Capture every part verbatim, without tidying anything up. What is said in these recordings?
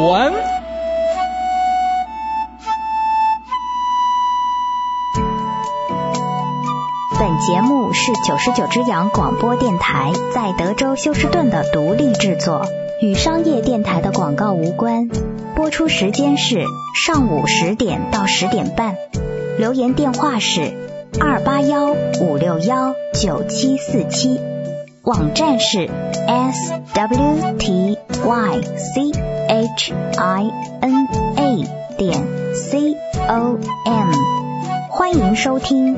文。 本节目是九十九只羊广播电台在德州休斯顿的独立制作，与商业电台的广告无关。播出时间是上午十点到十点半。留言电话是二八幺五六幺九七四七，网站是 s w t y c h i n a 点 c o m， 欢迎收听。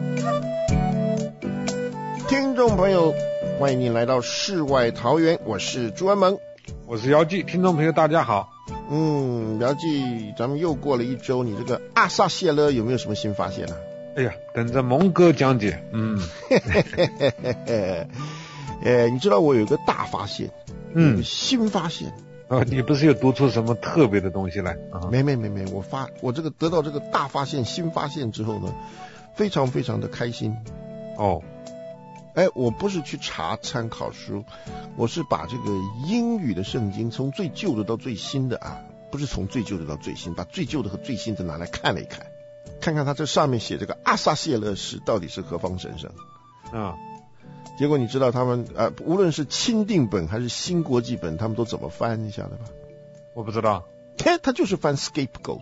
听众朋友，欢迎您来到世外桃源，我是朱文萌， 我是姚记。听众朋友大家好。 嗯，姚记，咱们又过了一周，你这个阿萨谢勒有没有什么新发现呢、啊？ 哎呀，等着蒙哥讲解。嗯， 呃，你知道我有一个大发现，嗯，有个新发现。 哦，你不是又读出什么特别的东西来？啊、 没没没没，我发我这个得到这个大发现、新发现之后呢，非常非常的开心。 哦。 哎，我不是去查参考书，我是把这个英语的圣经从最旧的到最新的啊，不是从最旧的到最新，把最旧的和最新的拿来看了一看，看看它这上面写这个阿萨谢勒氏到底是何方神圣啊？结果你知道他们啊，无论是钦定本还是新国际本，他们都怎么翻一下的吧？ 我不知道， 嘿，他就是翻 scapegoat，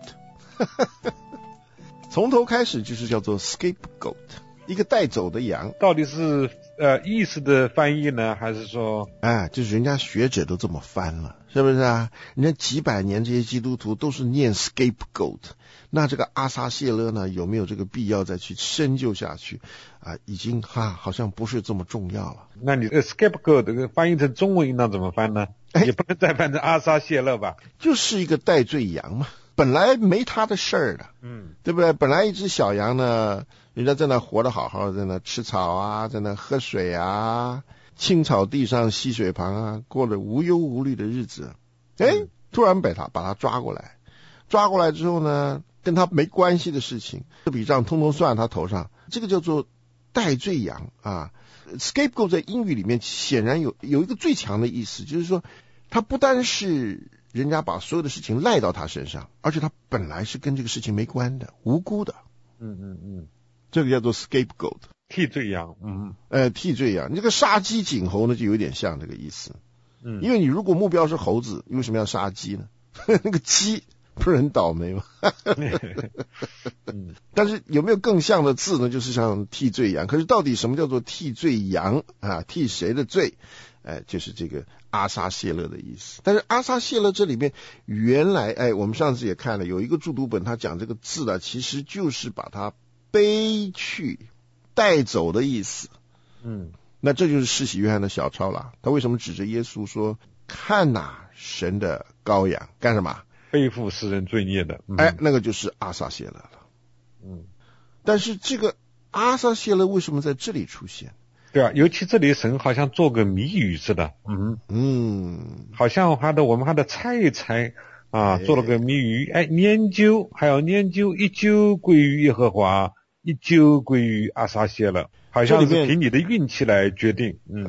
从头开始就是叫做 scapegoat， 一个带走的羊， 到底是呃意思的翻译呢，还是说， 哎，就是人家学者都这么翻了，是不是啊？人家几百年这些基督徒都是念 scapegoat， 那这个阿撒谢勒呢，有没有这个必要再去深究下去啊？已经哈好像不是这么重要了。 那你这 scapegoat 这个翻译成中文应当怎么翻呢？哎、也不能再翻成阿撒谢勒吧？ 就是一个代罪羊嘛，本来没他的事儿的，嗯，对不对？本来一只小羊呢，人家在那活得好好的，在那吃草啊，在那喝水啊，青草地上溪水旁啊，过了无忧无虑的日子。哎、嗯，突然被他把他抓过来，抓过来之后呢，跟他没关系的事情，这笔账通通算他头上，这个叫做代罪羊啊。scapegoat 在英语里面显然有有一个最强的意思，就是说他不单是人家把所有的事情赖到他身上，而且他本来是跟这个事情没关的，无辜的。 嗯嗯嗯， 这个叫做 scapegoat， 替罪羊。嗯， 呃，替罪羊。你这个杀鸡儆猴呢，就有点像这个意思。嗯，因为你如果目标是猴子，你为什么要杀鸡呢？那个鸡不是很倒霉吗？嗯，但是有没有更像的字呢？就是像替罪羊。可是到底什么叫做替罪羊啊？替谁的罪？哎，就是这个阿撒谢勒的意思。但是阿撒谢勒这里面原来，哎，我们上次也看了，有一个注读本，他讲这个字呢，其实就是把它背去、带走的意思。嗯，那这就是施洗约翰的小抄了。他为什么指着耶稣说：“看哪、啊，神的羔羊，干什么？ 背负世人罪孽的。嗯” 哎，那个就是阿撒谢勒了。嗯，但是这个阿撒谢勒为什么在这里出现？ 对啊，尤其这里神好像做个谜语似的。嗯嗯，好像还得我们还得猜一猜啊，做了个谜语。哎，研究还要研究，一究归于耶和华，一究归于阿撒谢勒，好像是凭你的运气来决定。嗯，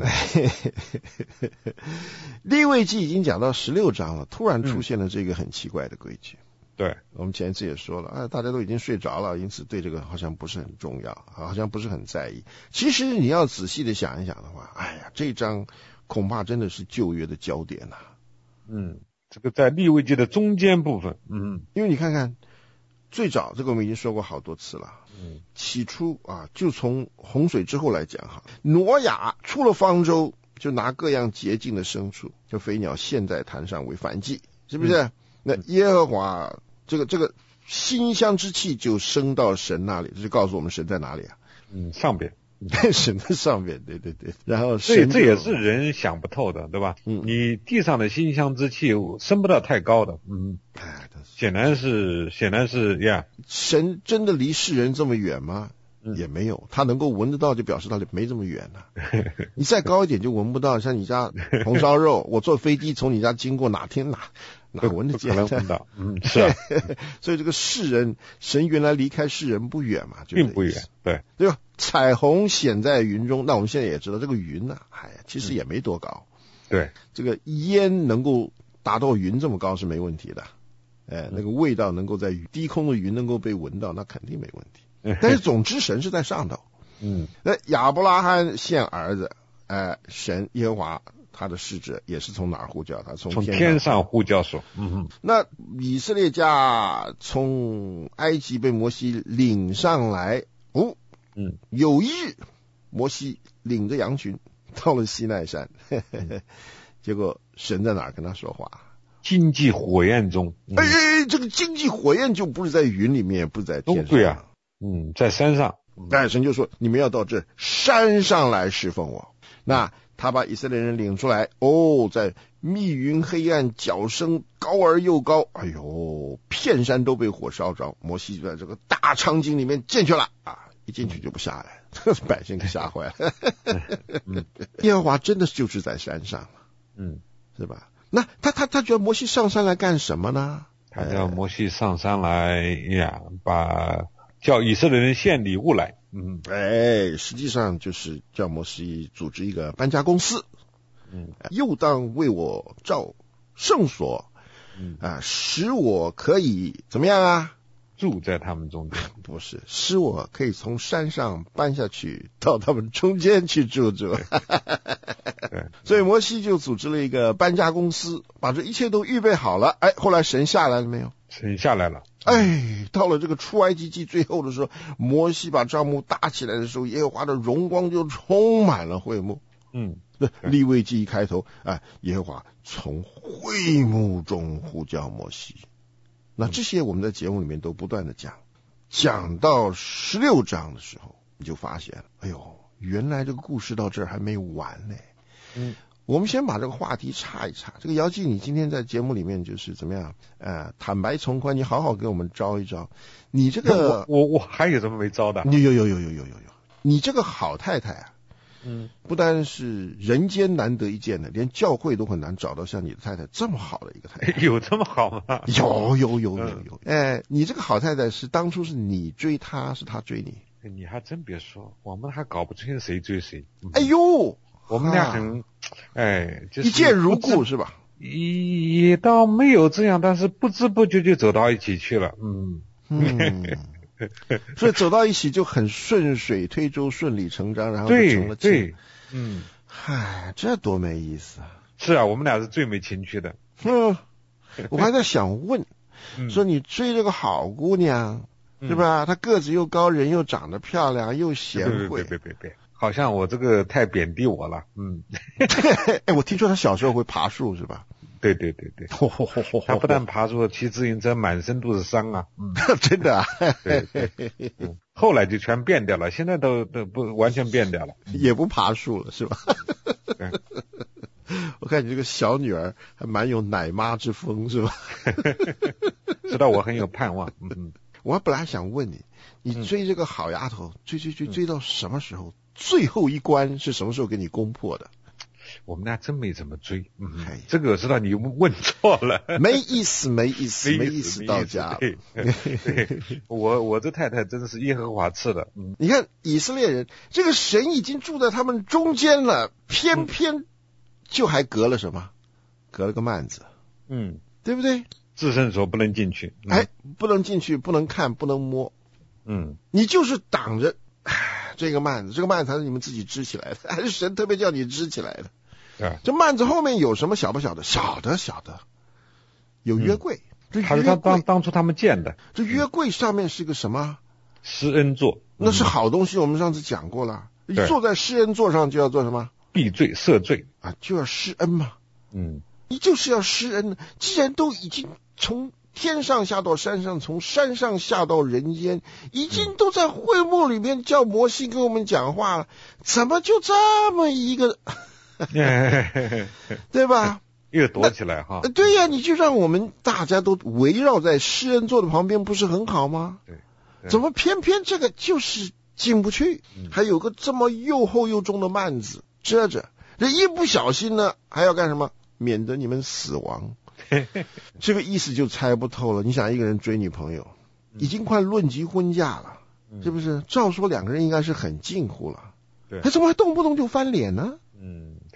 利未记已经讲到十六章了，突然出现了这个很奇怪的规矩。 对， 我们前一次也说了，哎，大家都已经睡着了，因此对这个好像不是很重要，好像不是很在意。其实你要仔细的想一想的话，哎呀，这一章恐怕真的是旧约的焦点呐、啊。 嗯，这个在利未记的中间部分。嗯， 因为你看看，最早这个我们已经说过好多次了。嗯，起初啊，就从洪水之后来讲哈，挪亚出了方舟，就拿各样洁净的牲畜，就飞鸟献在坛上为燔祭，是不是？嗯、那耶和华。这个这个馨香之气就升到神那里，这就告诉我们神在哪里啊？ 嗯，上边， 神在上边，对对对。然后这这也是人想不透的，对吧？嗯，你地上的馨香之气升不到太高的，嗯，显然是显然是呀。 神真的离世人这么远吗？也没有，他能够闻得到，就表示他没这么远了、啊。你再高一点就闻不到，像你家红烧肉，我坐飞机从你家经过，哪天哪哪闻得见？ 可能闻到，嗯，是啊。 所以这个世人，神原来离开世人不远嘛，就并不远，对对吧？彩虹显在云中，那我们现在也知道，这个云呢、啊，哎呀，其实也没多高。 对， 这个烟能够达到云这么高是没问题的，哎，那个味道能够在低空的云能够被闻到，那肯定没问题。但是总之神是在上头， 嗯， 那亚伯拉罕献儿子，哎，神耶和华他的使者也是从哪儿呼叫他？从从天上呼叫说，嗯哼。 那以色列家从埃及被摩西领上来，哦， 嗯， 有一日，摩西领着羊群到了西奈山，呵呵呵，结果神在哪儿跟他说话？ 经济火焰中。 嗯、哎哎，这个经济火焰就不是在云里面，不是在天上。 对啊，嗯，在山上。 但神就说：“你们要到这山上来侍奉我。”那他把以色列人领出来，哦，在密云黑暗，角声高而又高，哎呦，片山都被火烧着。摩西就在这个大场景里面进去了啊，一进去就不下来，嗯、百姓给吓坏了。嗯、耶和华真的就是在山上， 嗯， 是吧？那他他他觉得摩西上山来干什么呢？ 他叫摩西上山来呀，把叫以色列人献礼物来。嗯， 哎，实际上就是叫摩西组织一个搬家公司，嗯，又当为我造圣所，嗯啊，使我可以怎么样啊？ 住在他们中间？ 不是，使我可以从山上搬下去，到他们中间去住住。所以摩西就组织了一个搬家公司，把这一切都预备好了。哎，后来神下来了没有？ 神下来了。 哎，到了这个出埃及记最后的时候，摩西把帐幕搭起来的时候，耶和华的荣光就充满了会幕。 嗯， 利未记一开头，哎，耶和华从会幕中呼叫摩西。那这些我们在节目里面都不断的讲，讲到十六章的时候，你就发现，哎呦，原来这个故事到这儿还没完呢。 嗯。 我们先把这个话题岔一岔。这个姚记，你今天在节目里面就是怎么样？呃，坦白从宽，你好好给我们招一招。你这个， 我我我还有什么没招的？ 有有有有有有有有。你这个好太太啊， 嗯， 不单是人间难得一见的，连教会都很难找到像你的太太这么好的一个太太。 有这么好吗？ 有有有有有。哎、嗯，你这个好太太是当初是你追她，是她追你？ 你还真别说，我们还搞不清谁追谁。 嗯、哎呦！ 我们俩很，啊、哎，就是、 一见如故是吧？ 也倒没有这样，但是不知不觉就走到一起去了。嗯嗯，所以走到一起就很顺水推舟、顺理成章，然后就成了亲。 对对，嗯， 嗨，这多没意思啊！ 是啊，我们俩是最没情趣的。 嗯，我还在想问， 嗯、 说你追这个好姑娘，嗯、是吧？她个子又高，人又长得漂亮，又贤惠。 别别别别别。好像我这个太贬低我了，嗯， 哎，我听说他小时候会爬树是吧？ 对对对对，他不但爬树，骑自行车满身都是伤啊，嗯， 真的啊， 对对，嗯，后来就全变掉了，现在都都不完全变掉了， 也不爬树了是吧？我看你这个小女儿还蛮有奶妈之风是吧？ 知道我很有盼望，嗯， 我还本来想问你，你追这个好丫头，追追追追到什么时候？最后一关是什么时候给你攻破的？ 我们俩真没怎么追，嗯，这个我知道你问错了， 没意思，没意思，没意思到家了。 对对我我这太太真是耶和华赐的，嗯， 你看以色列人，这个神已经住在他们中间了，偏偏就还隔了什么？隔了个幔子， 嗯， 对不对？ 至圣所不能进去， 嗯、哎，不能进去，不能看，不能摸， 嗯， 你就是挡着。这个幔子，这个幔子还是你们自己织起来的，还是神特别叫你织起来的？ 对， 这幔子后面有什么小不小的？小的，小的，有约柜。 嗯、这约柜他当当初他们建的。 这约柜上面是个什么？ 施恩座。 那是好东西，我们上次讲过了。你坐在施恩座上就要做什么？ 避罪赦罪啊，就要施恩嘛。 嗯， 你就是要施恩。既然都已经从天上下到山上，从山上下到人间，已经都在会幕里面叫摩西跟我们讲话了，怎么就这么一个，对吧？ 又躲起来哈？ 对呀、啊，你就让我们大家都围绕在施恩座的旁边，不是很好吗？ 对， 怎么偏偏这个就是进不去？嗯、还有个这么又厚又重的幔子遮着，这一不小心呢，还要干什么？免得你们死亡。这个意思就猜不透了。你想一个人追女朋友，已经快论及婚嫁了，嗯、是不是？照说两个人应该是很近乎了， 对， 他怎么还动不动就翻脸呢？ 嗯，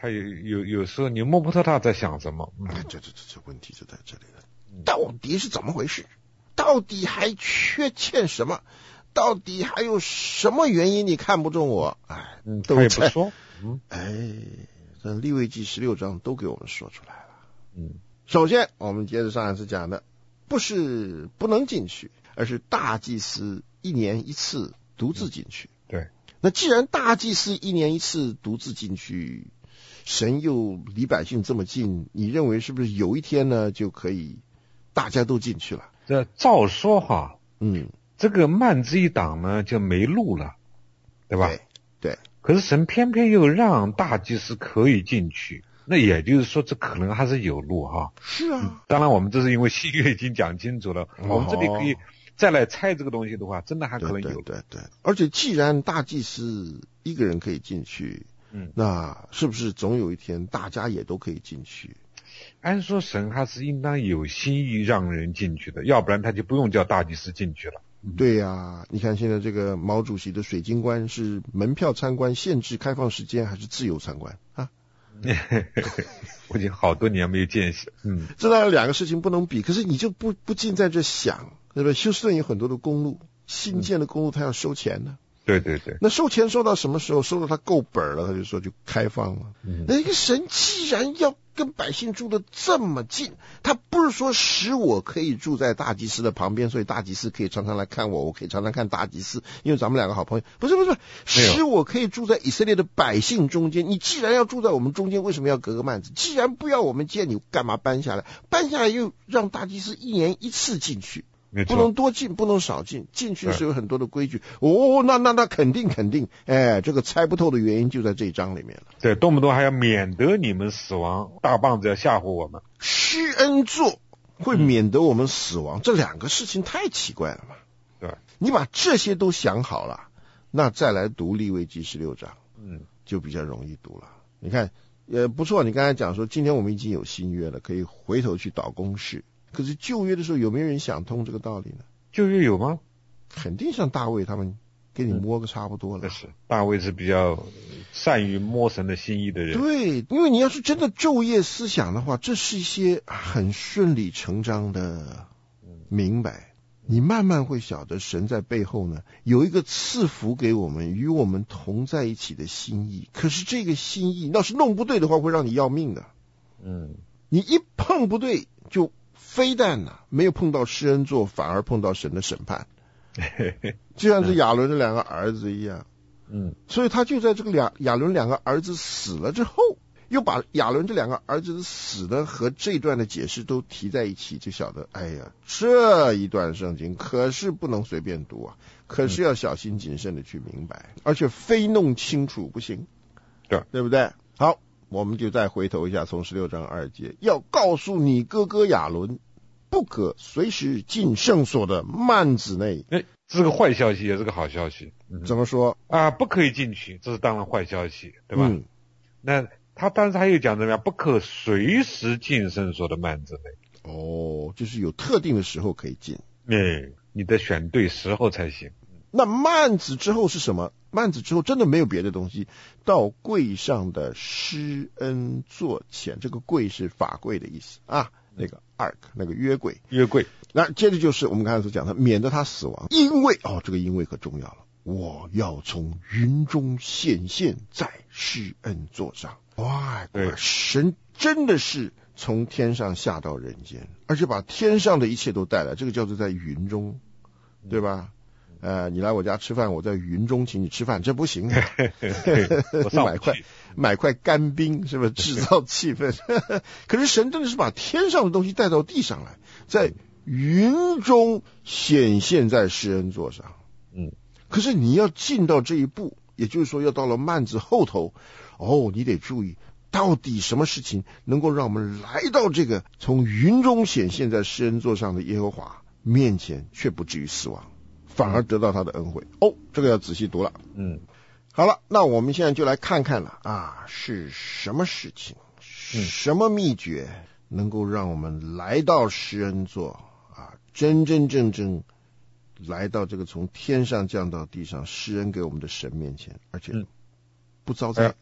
他有有有时候你摸不透他在想什么。 嗯、这这这这问题就在这里了，到底是怎么回事？到底还缺欠什么？到底还有什么原因你看不中我？哎， 嗯，他也不说。嗯， 哎，这利未记十六章都给我们说出来了。 嗯， 首先我们接着上一次讲的，不是不能进去，而是大祭司一年一次独自进去。 嗯、对， 那既然大祭司一年一次独自进去，神又离百姓这么近，你认为是不是有一天呢就可以大家都进去了？ 这照说哈， 嗯。 这个幔子一挡呢，就没路了，对吧？ 对，对。 可是神偏偏又让大祭司可以进去，那也就是说，这可能还是有路哈。 是啊。 嗯、当然，我们这是因为新约已经讲清楚了，哦、我们这里可以再来猜这个东西的话，真的还可能有。 对对 对, 对。而且，既然大祭司一个人可以进去，嗯，那是不是总有一天大家也都可以进去？ 按说神还是应当有心意让人进去的，要不然他就不用叫大祭司进去了。 对呀、啊，你看现在这个毛主席的水晶棺是门票参观限制开放时间还是自由参观啊？ 我已经好多年没有见识。嗯， 这当然两个事情不能比，可是你就不不禁在这想，对不对？休斯顿有很多的公路，新建的公路它要收钱呢。 对对对， 那收钱收到什么时候？收到他够本了，他就说就开放了。嗯、那个神既然要跟百姓住的这么近，他不是说使我可以住在大祭司的旁边，所以大祭司可以常常来看我，我可以常常看大祭司，因为咱们两个好朋友。不是不是，使我可以住在以色列的百姓中间。你既然要住在我们中间，为什么要隔个幔子？既然不要我们见，你干嘛搬下来？搬下来又让大祭司一年一次进去。不能多进，不能少进，进去是有很多的规矩。哦，那那那肯定肯定，哎，这个猜不透的原因就在这一章里面了。 对，动不动还要免得你们死亡，大棒子要吓唬我们。 施恩座会免得我们死亡，嗯、这两个事情太奇怪了嘛。 对， 你把这些都想好了，那再来读利未记十六章，嗯，就比较容易读了。你看，也不错。你刚才讲说，今天我们已经有新约了，可以回头去导公式。可是旧约的时候有没有人想通这个道理呢？ 旧约有吗？ 肯定像大卫他们给你摸个差不多了。 嗯、是大卫是比较善于摸神的心意的人。 对，因为你要是真的昼夜思想的话，这是一些很顺理成章的明白。你慢慢会晓得神在背后呢有一个赐福给我们与我们同在一起的心意。可是这个心意要是弄不对的话，会让你要命的。嗯，你一碰不对就非但呢、啊、没有碰到施恩座，反而碰到神的审判，就像是亚伦的两个儿子一样。嗯，所以他就在这个亚亚伦两个儿子死了之后，又把亚伦这两个儿子的死呢和这段的解释都提在一起，就晓得，哎呀，这一段圣经可是不能随便读啊，可是要小心谨慎的去明白，嗯、而且非弄清楚不行， 对， 对不对？好。我们就再回头一下，从十六章二节，要告诉你哥哥亚伦，不可随时进圣所的幔子内。 哎，这是个坏消息，也是个好消息。 嗯、怎么说啊？不可以进去，这是当然坏消息，对吧？嗯、那他但是还有讲怎么样？不可随时进圣所的幔子内。 哦，就是有特定的时候可以进。 哎，你得选对时候才行。 那幔子之后是什么？幔子之后真的没有别的东西，到柜上的施恩座前，这个柜是法柜的意思啊，那个 ark 那个约柜， 约柜。 那接着就是我们刚才所讲的，免得他死亡，因为哦，这个因为可重要了，我要从云中显现在施恩座上。哇，神真的是从天上下到人间，而且把天上的一切都带来，这个叫做在云中，对吧？呃，你来我家吃饭，我在云中请你吃饭，这不行的。买块买块干冰，是不是制造气氛？可是神真的是把天上的东西带到地上来，在云中显现在施恩座上。嗯，可是你要进到这一步，也就是说要到了幔子后头，哦，你得注意，到底什么事情能够让我们来到这个从云中显现在施恩座上的耶和华面前，却不至于死亡，反而得到他的恩惠。哦，这个要仔细读了。嗯，好了，那我们现在就来看看了啊，是什么事情，什么秘诀能够让我们来到施恩座啊，真真正正来到这个从天上降到地上施恩给我们的神面前，而且不遭灾，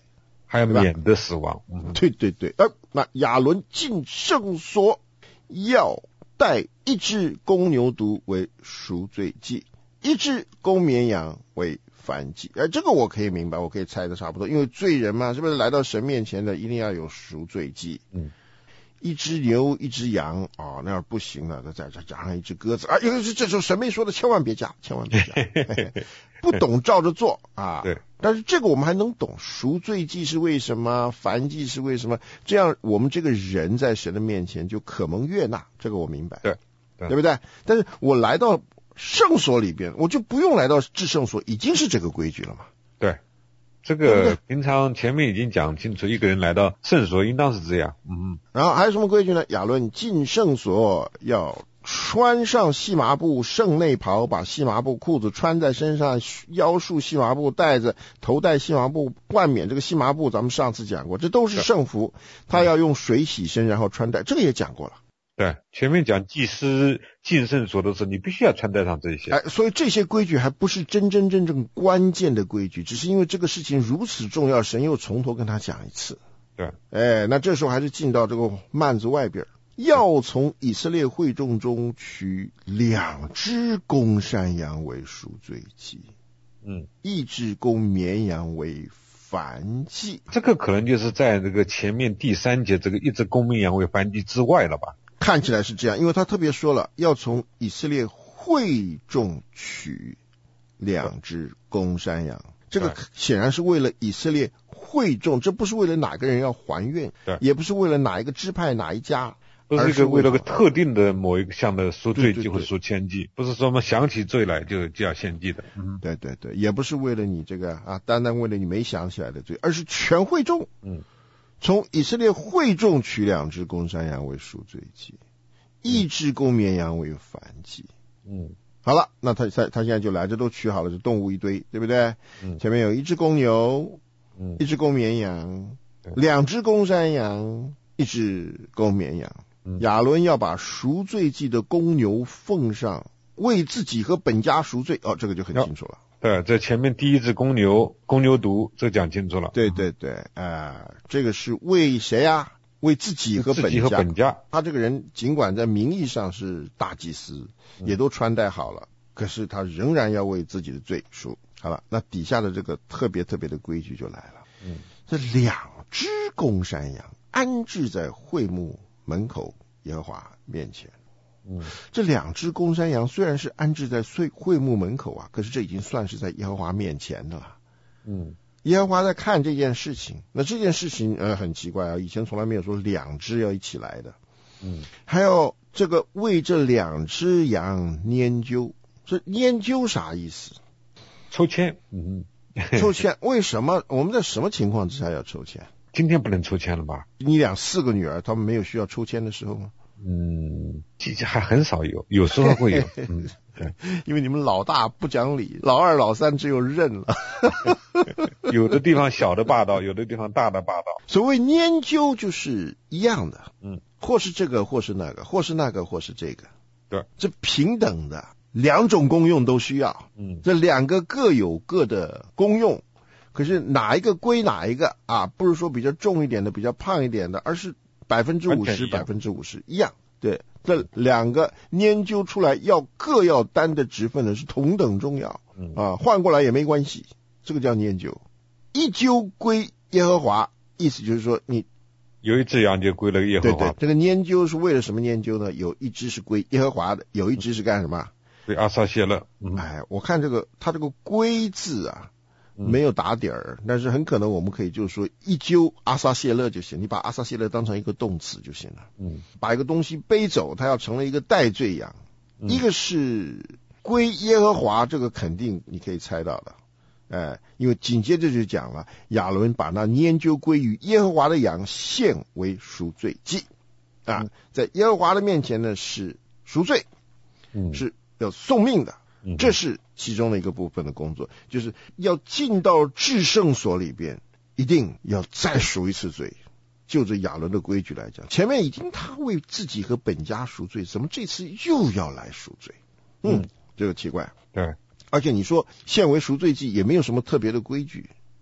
还有免得死亡。嗯， 对对对。呃，那亚伦进圣所要带一只公牛犊为赎罪祭，一只公绵羊为燔祭。哎，这个我可以明白，我可以猜的差不多，因为罪人嘛，是不是来到神面前的一定要有赎罪祭？嗯，一只牛，一只羊，哦，那样不行了，再再加上一只鸽子啊！因为这时候神没说的，千万别加，千万别加，不懂照着做啊。 对， 但是这个我们还能懂，赎罪祭是为什么，燔祭是为什么？这样我们这个人在神的面前就可蒙悦纳，这个我明白， 对，对， 对不对？但是我来到圣所里边，我就不用来到至圣所，已经是这个规矩了嘛。 对，这个平常前面已经讲清楚，一个人来到圣所应当是这样。嗯， 然后还有什么规矩呢？亚伦进圣所要穿上细麻布圣内袍，把细麻布裤子穿在身上，腰束细麻布带子，头戴细麻布冠冕。这个细麻布咱们上次讲过，这都是圣服，他要用水洗身，然后穿戴，这个也讲过了。 对，前面讲祭司进圣所的时候，你必须要穿戴上这些。 哎，所以这些规矩还不是真真正正关键的规矩，只是因为这个事情如此重要，神又从头跟他讲一次。 对， 哎，那这时候还是进到这个幔子外边，要从以色列会众中取两只公山羊为赎罪祭，嗯，一只公绵羊为燔祭。 这个可能就是在这个前面第三节这个一只公绵羊为燔祭之外了吧？ 看起来是这样，因为他特别说了，要从以色列会众取两只公山羊，这个显然是为了以色列会众，这不是为了哪个人要还愿，也不是为了哪一个支派哪一家， 不是一个为了个特定的某一个项的赎罪祭或赎愆祭，不是说我们想起罪来就就要献祭的。 嗯，对对对，也不是为了你这个啊，单单为了你没想起来的罪，而是全会众。嗯。从以色列会众取两只公山羊为赎罪祭，一只公绵羊为燔祭。嗯，好了，那他他他现在就来，这都取好了，这动物一堆，对不对？嗯，前面有一只公牛，嗯，一只公绵羊，两只公山羊，一只公绵羊。嗯，亚伦要把赎罪祭的公牛奉上，为自己和本家赎罪。哦，这个就很清楚了。 对，这前面第一只公牛，公牛犊，这讲清楚了。 对对对，啊、呃，这个是为谁啊？为自己和本家。 自己和本家。 他这个人尽管在名义上是大祭司，嗯、也都穿戴好了，可是他仍然要为自己的罪赎。好了，那底下的这个特别特别的规矩就来了。嗯，这两只公山羊安置在会幕门口耶和华面前。嗯，这两只公山羊虽然是安置在会幕门口啊，可是这已经算是在耶和华面前的了。嗯，耶和华在看这件事情，那这件事情呃很奇怪啊，以前从来没有说两只要一起来的。嗯，还有这个为这两只羊拈阄，这拈阄啥意思？ 抽签。嗯， 抽签。为什么我们在什么情况之下要抽签？ 今天不能抽签了吧？ 你俩四个女儿，他们没有需要抽签的时候吗？ 嗯，其实还很少有，有时候会有。嗯，对， 因为你们老大不讲理，老二老三只有认了。 有的地方小的霸道，有的地方大的霸道。 所谓拈阄就是一样的，嗯，或是这个，或是那个，或是那个，或是这个， 对， 这平等的，两种功用都需要。嗯，这两个各有各的功用，可是哪一个归哪一个啊？不是说比较重一点的，比较胖一点的，而是百分之五十，百分之五十一样。对，这两个拈阄出来要各要担的职分呢是同等重要。嗯啊，换过来也没关系，这个叫拈阄。一阄归耶和华，意思就是说你有一只羊就归了耶和华。 对对，这个拈阄是为了什么拈阄呢？有一只是归耶和华的，有一只是干什么？ 归阿撒谢勒。 嗯、哎，我看这个他这个归字啊。没有打点儿，但是很可能我们可以就是说一阄阿撒谢勒就行，你把阿撒谢勒当成一个动词就行了。嗯，把一个东西背走，它要成了一个代罪羊。嗯、一个是归耶和华，这个肯定你可以猜到的。哎，因为紧接着就讲了，亚伦把那拈阄归于耶和华的羊献为赎罪祭啊，嗯、在耶和华的面前呢是赎罪，嗯，是要送命的。这是其中的一个部分的工作，就是要进到至圣所里边，一定要再赎一次罪。就这亚伦的规矩来讲，前面已经他为自己和本家赎罪，怎么这次又要来赎罪？嗯，这个奇怪。 对， 而且你说献为赎罪祭也没有什么特别的规矩，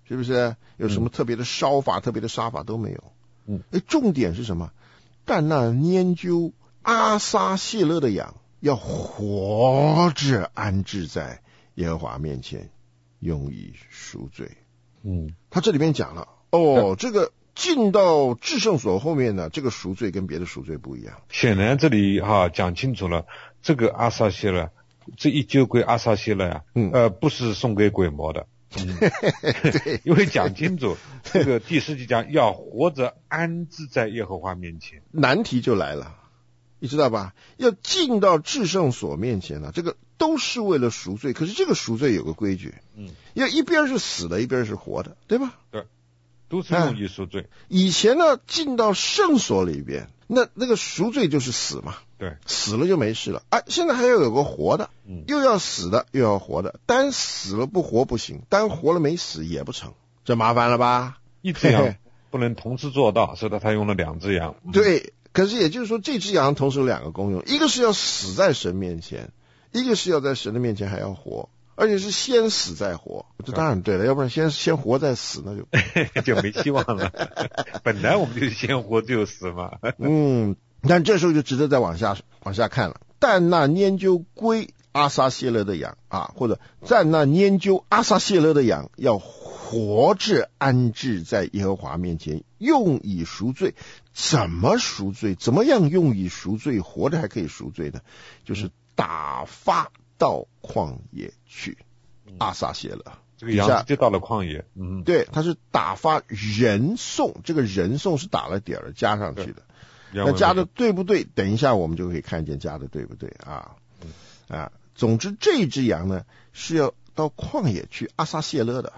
是不是？有什么特别的烧法、嗯、特别的杀法都没有。嗯，哎，重点是什么？但那拈阄阿撒谢勒的羊要活着安置在耶和华面前，用以赎罪。嗯，他这里面讲了，哦，这个进到至圣所后面呢，这个赎罪跟别的赎罪不一样。 显然这里哈、啊、讲清楚了，这个阿撒谢勒，这一阄归阿撒谢勒呀、啊，嗯，呃，不是送给鬼魔的。嗯，对，因为讲清楚，这个第十节讲要活着安置在耶和华面前， 难题就来了，你知道吧？要进到至圣所面前呢、啊，这个都是为了赎罪，可是这个赎罪有个规矩，嗯，要一边是死的，一边是活的，对吧？ 对，都是用以赎罪、啊。 以前呢，进到圣所里边，那那个赎罪就是死嘛。 对， 死了就没事了啊！现在还要有个活的，嗯，又要死的，又要活的，单死了不活不行，单活了没死也不成，这麻烦了吧？ 一只羊不能同时做到，所以他用了两只羊。 对，可是也就是说，这只羊同时有两个功用，一个是要死在神面前，一个是要在神的面前还要活，而且是先死再活。这当然对了，要不然先先活再死，那就就没希望了。本来我们就先活就死嘛。 嗯。但这时候就值得再往下往下看了。但那拈阄归阿撒谢勒的羊啊，或者但那拈阄阿撒谢勒的羊要活着安置在耶和华面前，用以赎罪。怎么赎罪？怎么样用以赎罪？活着还可以赎罪呢？就是打发到旷野去。阿撒谢勒这个羊就到了旷野。 嗯，对，他是打发人送，这个人送是打了点儿加上去的。那加的对不对？等一下我们就可以看见加的对不对啊？啊，总之这只羊呢是要到旷野去阿撒谢勒的。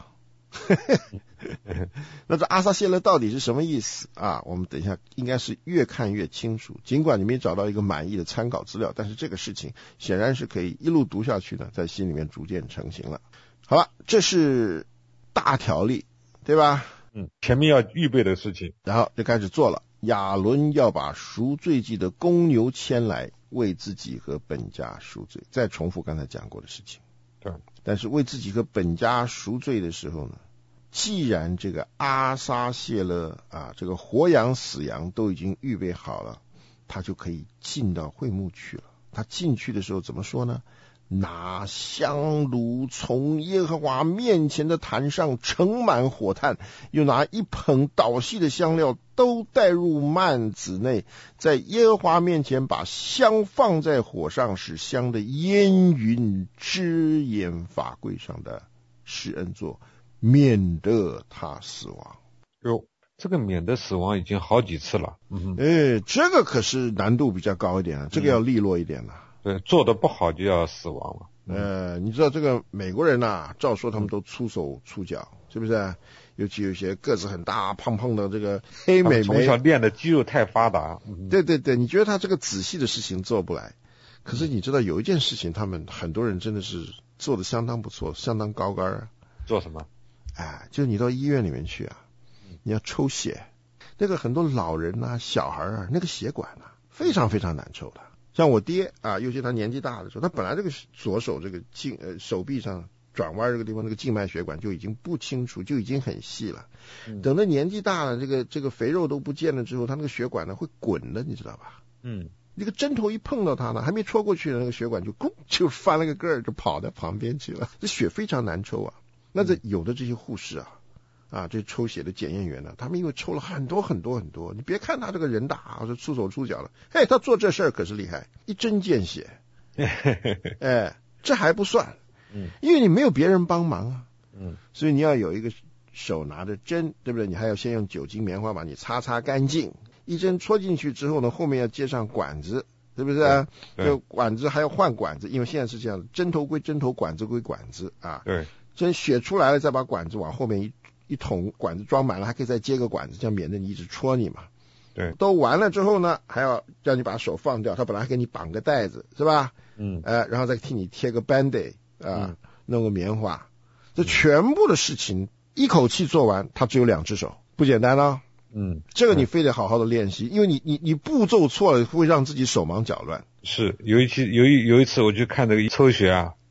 那这阿撒谢勒到底是什么意思啊？我们等一下应该是越看越清楚。尽管你没找到一个满意的参考资料，但是这个事情显然是可以一路读下去呢，在心里面逐渐成型了。好了，这是大条例，对吧？ 嗯，前面要预备的事情， 然后就开始做了。亚伦要把赎罪祭的公牛牵来，为自己和本家赎罪。再重复刚才讲过的事情。 对， 但是为自己和本家赎罪的时候呢，既然这个阿撒谢勒啊，这个活羊死羊都已经预备好了，他就可以进到会幕去了。他进去的时候怎么说呢？拿香炉从耶和华面前的坛上盛满火炭，又拿一捧捣细的香料都带入幔子内，在耶和华面前把香放在火上，使香的烟云支烟法柜上的施恩座，免得他死亡。 哟，这个免得死亡已经好几次了。嗯， 哎，这个可是难度比较高一点啊，这个要利落一点了。 对，做的不好就要死亡了。 呃，你知道这个美国人呐、啊，照说他们都粗手粗脚，是不是？尤其有些个子很大、胖胖的这个黑美眉， 从小练的肌肉太发达。嗯、 对对对，你觉得他这个仔细的事情做不来，可是你知道有一件事情，他们很多人真的是做的相当不错，相当高竿啊。 做什么？ 哎，就你到医院里面去啊，你要抽血，那个很多老人啊、小孩啊，那个血管啊，非常非常难抽的。像我爹啊，尤其他年纪大的时候，他本来这个左手这个静呃手臂上转弯这个地方，那个静脉血管就已经不清楚，就已经很细了。嗯、等到年纪大了，这个这个肥肉都不见了之后，他那个血管呢会滚的，你知道吧？嗯，那个针头一碰到它呢，还没戳过去，那个血管就咕就翻了个个儿，就跑到旁边去了。这血非常难抽啊。那这有的这些护士啊。啊，这抽血的检验员呢，他们因为抽了很多很多很多，你别看他这个人大，或者出手出脚了，嘿，他做这事儿可是厉害，一针见血。哎，这还不算，嗯，因为你没有别人帮忙啊，嗯，所以你要有一个手拿着针，对不对？你还要先用酒精棉花把你擦擦干净，一针戳进去之后呢，后面要接上管子，是不是啊？这管子还要换管子，因为现在是这样的，针头归针头，管子归管子啊。 对， 针血出来了，再把管子往后面一。一桶管子装满了，还可以再接个管子，这样免得你一直戳你嘛。 对， 都完了之后呢，还要让你把手放掉，他本来还给你绑个带子，是吧？嗯，呃，然后再替你贴个 Band-Aid 啊、呃嗯，弄个棉花，这全部的事情一口气做完，他只有两只手，不简单了。嗯，这个你非得好好的练习，因为你你你步骤错了，会让自己手忙脚乱。 是，有一期有一有一次我去看这个抽血啊。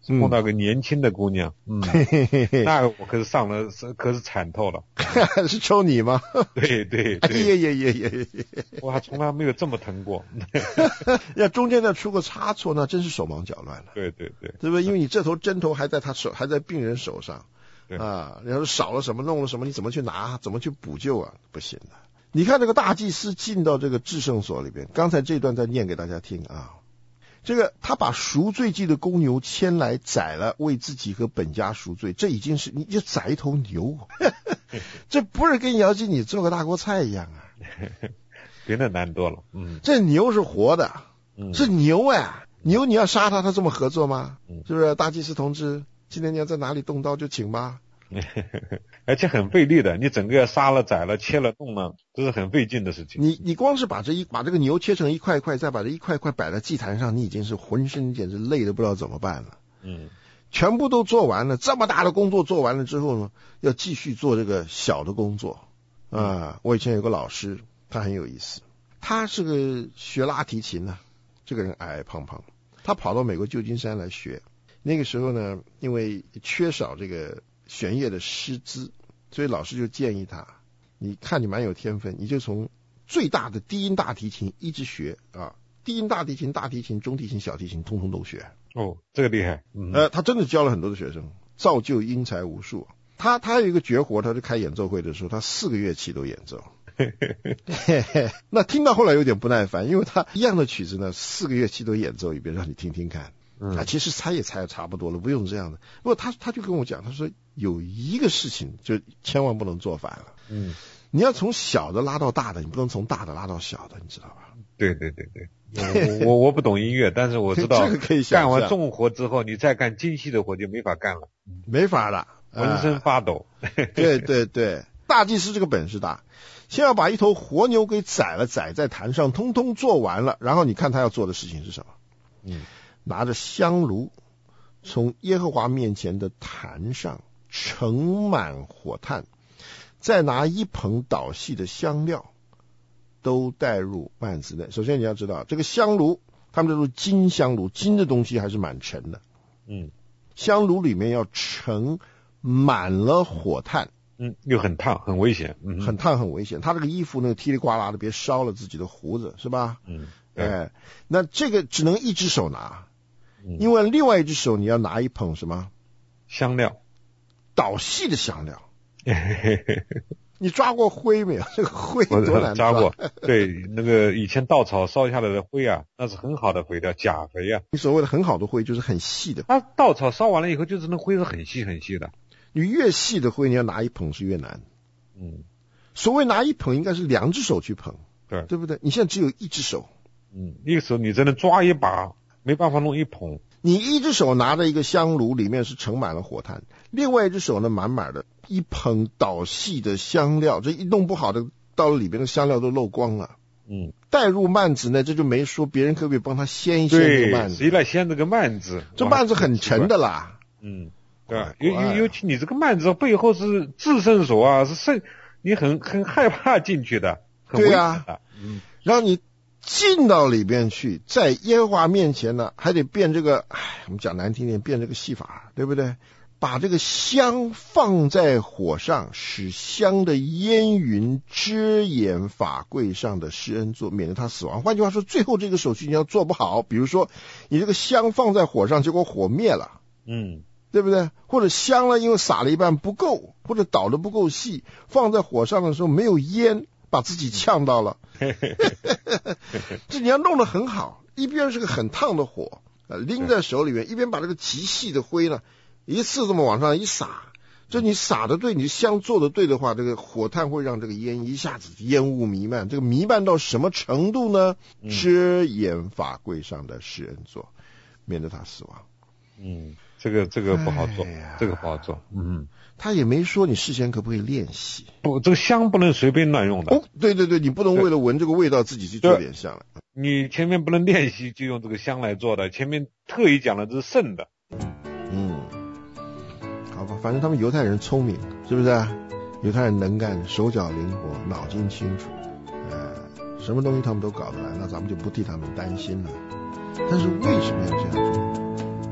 碰到个年轻的姑娘，嗯，那个我可是上了，可是惨透了。 是抽你吗？ 对对对， 哎呀呀呀呀呀！ 我还从来没有这么疼过。 要中间再出个差错，那真是手忙脚乱了。 对对对， 对不对？因为你这头针头还在他手，还在病人手上， 对啊，然后少了什么，弄了什么，你怎么去拿，怎么去补救啊？不行的。你看这个大祭司进到这个至圣所里边，刚才这段再念给大家听啊。这个他把赎罪祭的公牛牵来宰了，为自己和本家赎罪，这已经是你就宰一头牛，这不是跟姚经理做个大锅菜一样啊， 别的难多了。嗯， 这牛是活的， 嗯， 是牛啊，牛你要杀他，他这么合作吗？ 嗯， 是不是？大祭司同志，今天你要在哪里动刀就请吧。 而且很费力的，你整个要杀了、宰了、切了、弄了，这是很费劲的事情。 你你光是把这一把这个牛切成一块块，再把这一块块摆在祭坛上，你已经是浑身简直累得不知道怎么办了。 嗯， 全部都做完了，这么大的工作做完了之后呢，要继续做这个小的工作啊。我以前有个老师，他很有意思，他是个学拉提琴的、啊，这个人矮矮胖胖，他跑到美国旧金山来学。那个时候呢，因为缺少这个弦乐的师资，所以老师就建议他，你看你蛮有天分，你就从最大的低音大提琴一直学啊，低音大提琴、大提琴、中提琴、小提琴通通都学。 哦，这个厉害。嗯， 呃，他真的教了很多的学生，造就英才无数。他他有一个绝活，他就开演奏会的时候，他四个乐器都演奏。那听到后来有点不耐烦，因为他一样的曲子呢，四个乐器都演奏一遍，让你听听看。 嗯， 啊，其实猜也猜的差不多了，不用这样的。不过他他就跟我讲，他说有一个事情就千万不能做反了。 嗯， 你要从小的拉到大的，你不能从大的拉到小的，你知道吧？ 对对对对，我我我不懂音乐，但是我知道这个可以想象， 干完重活之后，你再干精细的活就没法干了， 没法了， 浑身发抖。 对对对，大祭司这个本事大，先要把一头活牛给宰了，宰在坛上，通通做完了，然后你看他要做的事情是什么？ 嗯， 拿着香炉，从耶和华面前的坛上盛满火炭，再拿一捧捣细的香料，都带入幔子内。首先你要知道，这个香炉，他们叫做金香炉，金的东西还是蛮沉的。 嗯， 香炉里面要盛满了火炭。 嗯，又很烫，很危险。嗯， 很烫，很危险。他这个衣服那个噼里呱啦的，别烧了自己的胡子，是吧？ 嗯， 哎，那这个只能一只手拿。 嗯， 因为另外一只手你要拿一捧什么香料， 捣细的香料。你抓过灰没有？这个灰多难抓。 抓过，对，那个以前稻草烧下来的灰啊，那是很好的肥料，钾肥啊。 你所谓的很好的灰就是很细的， 它稻草烧完了以后，就是那灰是很细很细的。 你越细的灰，你要拿一捧是越难。 嗯， 所谓拿一捧，应该是两只手去捧， 对， 对不对？你现在只有一只手。 嗯，一个手你只能抓一把，没办法弄一捧。 你一只手拿着一个香炉，里面是盛满了火炭，另外一只手呢，满满的一捧捣细的香料，这一弄不好的，到了里边的香料都漏光了。 嗯， 带入幔子呢，这就没说别人可不可以帮他掀一掀这个幔子。 谁来掀这个幔子？ 这幔子很沉的啦。 嗯，对吧？尤尤尤其你这个幔子背后是至圣所啊，是圣，你很很害怕进去的，很危险的。 对啊，嗯，然后你进到里边去，在耶和华面前呢，还得变这个，哎，我们讲难听点，变这个戏法，对不对？把这个香放在火上，使香的烟云遮掩法柜上的施恩座，免得他死亡。换句话说，最后这个手续你要做不好，比如说你这个香放在火上，结果火灭了， 嗯， 对不对？或者香呢，因为撒了一半不够，或者捣得不够细，放在火上的时候没有烟，把自己呛到了。这你要弄得很好，一边是个很烫的火，拎在手里面，一边把这个极细的灰呢，一次这么往上一撒，就你撒的对，你香做的对的话，这个火炭会让这个烟一下子烟雾弥漫。这个弥漫到什么程度呢？遮掩法柜上的施恩座，免得他死亡。 嗯，这个这个不好做，哎、这个不好做。嗯， 他也没说你事先可不可以练习。 不，这个香不能随便乱用的。 哦，对对对，你不能为了闻这个味道自己去做点香来。 你前面不能练习就用这个香来做的，前面特意讲的是圣的。 嗯，好吧，反正他们犹太人聪明，是不是啊？犹太人能干，手脚灵活，脑筋清楚，呃，什么东西他们都搞得来，那咱们就不替他们担心了。但是为什么要这样做？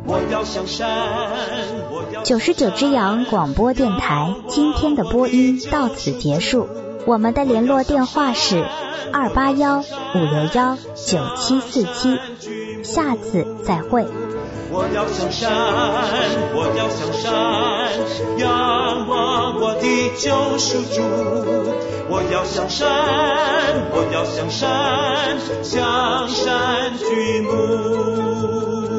我要向山，我要九十九只羊广播电台今天的播音到此结束，我们的联络电话是二八幺五六幺九七四七，下次再会。我要向山，我要向山，仰望我的救赎主。我要向山，我要向山，向山举目。